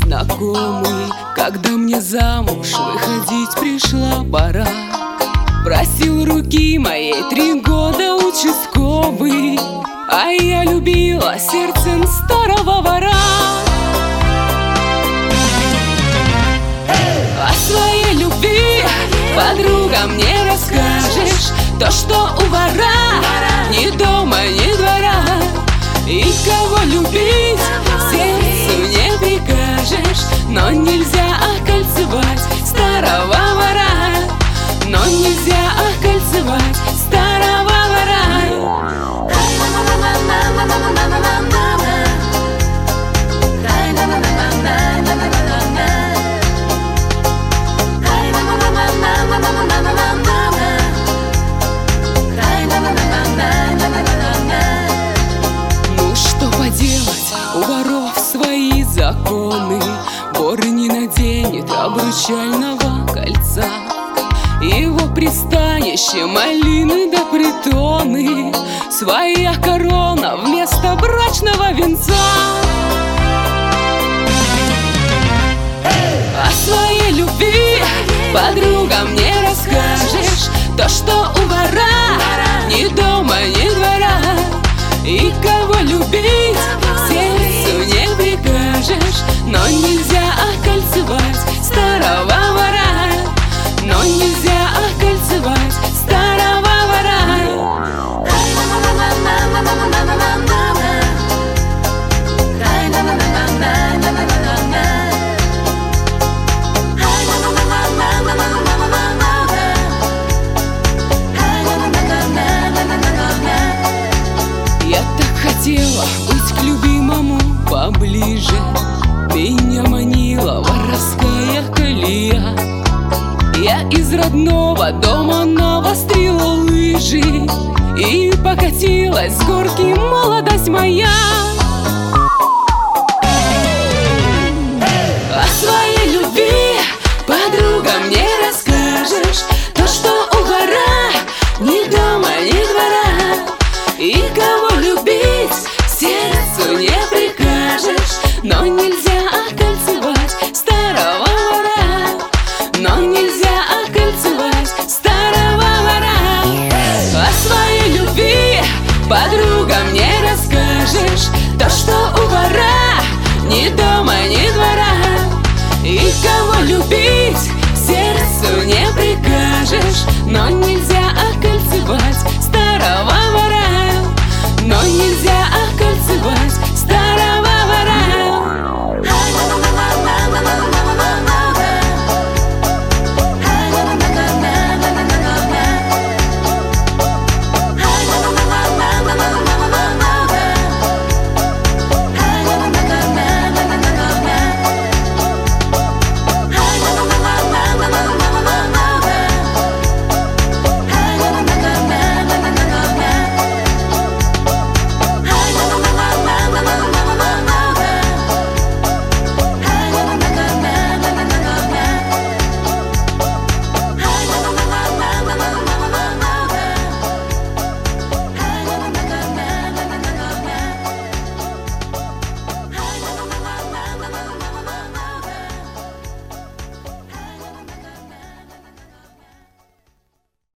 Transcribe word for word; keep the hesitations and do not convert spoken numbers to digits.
знакомый, когда мне замуж выходить пришла пора. Просил руки моей три года участковый, а я любила сердцем старого вора. О своей любви подругам не расскажешь, то, что у вора ни дома, ни двора. И кого любить сердцу не прикажешь, но нельзя окольцевать старого вора. Но нельзя окольцевать старого вора. Ну что поделать, у воров свои законы. Вор не наденет обручального кольца, его пристанище малины да притоны, своя корона вместо брачного венца. О своей любви подругам не расскажешь, то, что у вора ни дома, ни двора. И кого любить сердцу не прикажешь, но нельзя окольцевать старого вора. Но нельзя окольцевать старого вора. Я так хотела быть к любимому поближе, меня манила воровская колея. Я из родного дома навострила лыжи и покатилась с горки молодость моя. О своей любви подругам не расскажешь, то, что у вора ни дома, ни двора. И кого любить сердцу не прикажешь, но нельзя окольцевать старого вора. Но нельзя окольцевать старого вора. О своей любви подругам не расскажешь, то, что у вора ни дома, ни двора. И кого любить сердцу не прикажешь, но не